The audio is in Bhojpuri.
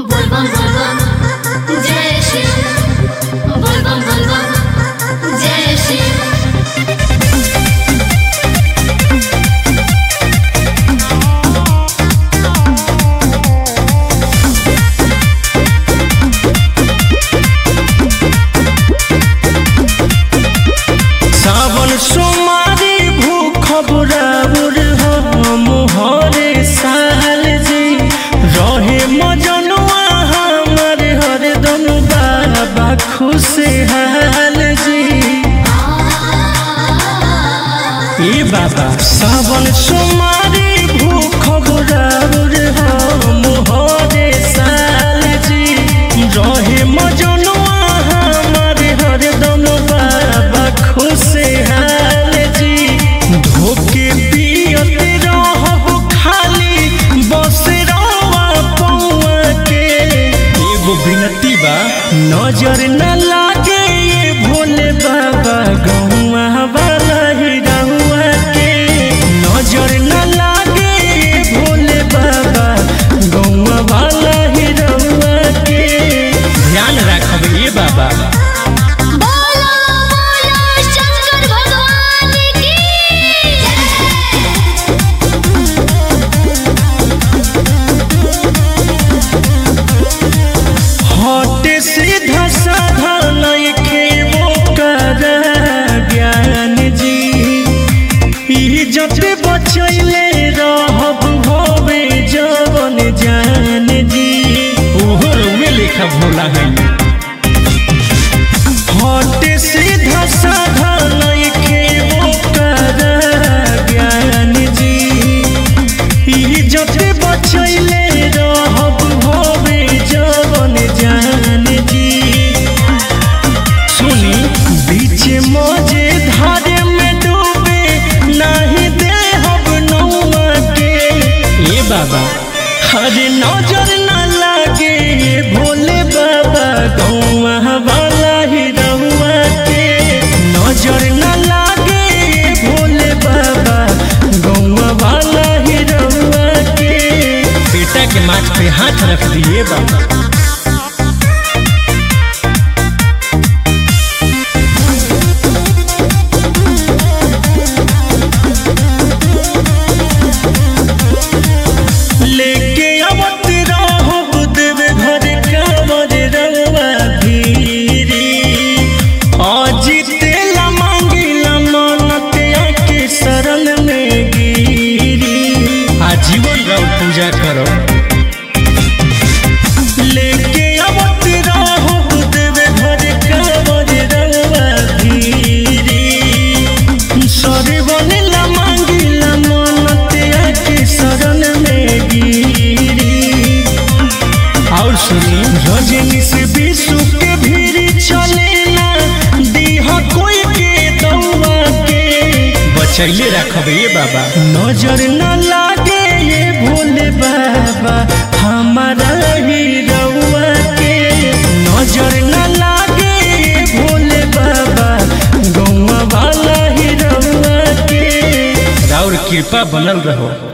बोलबम बोलबम जय शिव बोलबम बोलबम जय शिव। सावन सोमारी भूखब राउर हम हरे साल जी रहे मजनुआ हमर हरदम बाबा खुशहाल जी। ए बाबा सावन सोमारी भूखब राउर हम हरे साल जी रहे मजनुआ हमर हरदम बाबा खुशहाल जी। धोके पियत रहब खाली बस रवा पौआ के एगो विनती बा नजर न लागे ये भोले बाबा गौआ वाला ही रहुआ के नजर न लागे ये भोले बाबा गौआ वाला ही रहुआ के ध्यान रखब ये बाबा। बोलो बोलो शंकर भगवान की हटे सीधा साधा नइखे ओकर ज्ञान जी इज्जत बचैले रहब भवे जवन जान जी। ओहर में लिखा भोला है हटे सीधा साधा नइखे ओकर ज्ञान जी इज्जत बचैले रहब भवे जवन जान जी। सुनी बीच मजे धारे में डूबे नहीं देहब नौआ के ए बाबा हरे नजर न लागे ये भोले बाबा गौआ वाला ही रहुआ के नजर न लागे ये भोले बाबा गौआ वाला ही रहुआ के। बेटा के माथ पे हाथ रख दिए बाबा। लेके आवत रहब देवे घर कांवर रंगवा भीरी अजितेला मांगिला मन्नत आके शरण में गिरी आजीवन रहो पूजा करो। लेके आवत रहब देवे घर कांवर रंगवा भीरी सरवनला मांगिला मन्नत आके शरण में गिरी। और सुनी रजनी से विश्व के भीड़ चलेला दीहा कोई के दौआ के बचैले रखब ये बाबा नजर न लागे ये भोले बाबा हमारा ही रउआ के नजर न लागे ये भोले बाबा गौआ वाला ही रउआ के। और कृपा बनल रहो।